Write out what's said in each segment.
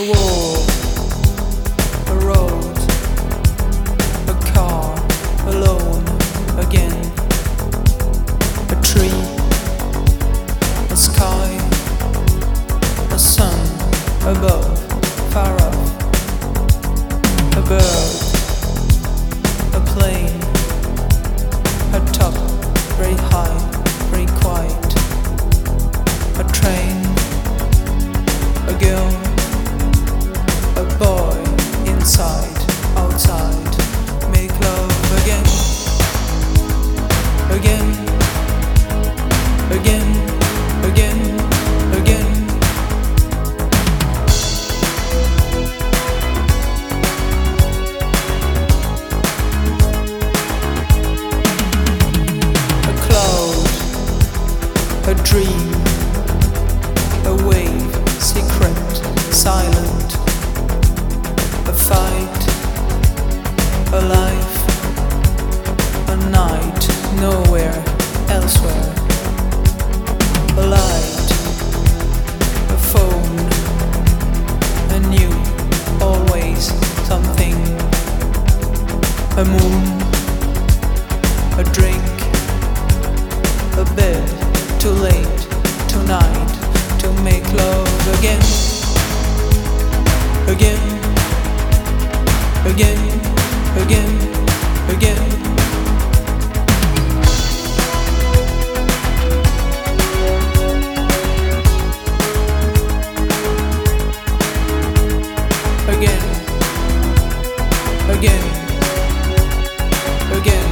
wall, a road, a car, alone again, a tree, a sky, a sun above, far off, a bird, a plane, a top, very high, very quiet, a train, a girl, a boy, inside, outside, make love again, again, again, again, again. A cloud, a dream, a wave, secret, silent, a fight, a life, a night, nowhere, elsewhere, a light, a phone, a new, always something, a moon, a drink, a bed, too late, tonight, to make love again, again, again, again, again. Again, again, again.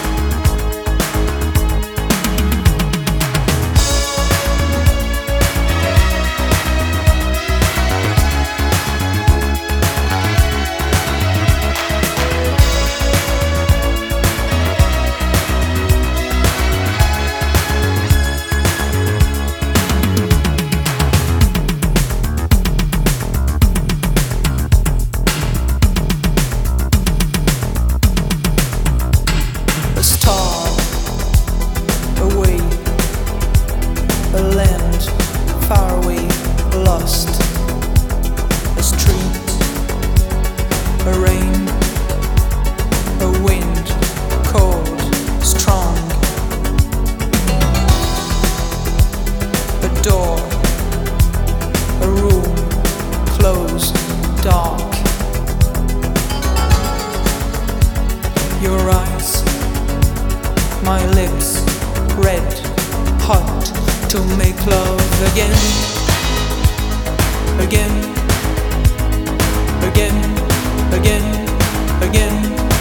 A star, away, a land, far away, lost, a street, a rain, a wind, cold, strong, a door, a room, closed, dark, your eyes, my lips, red, hot, to make love again, again, again, again, again.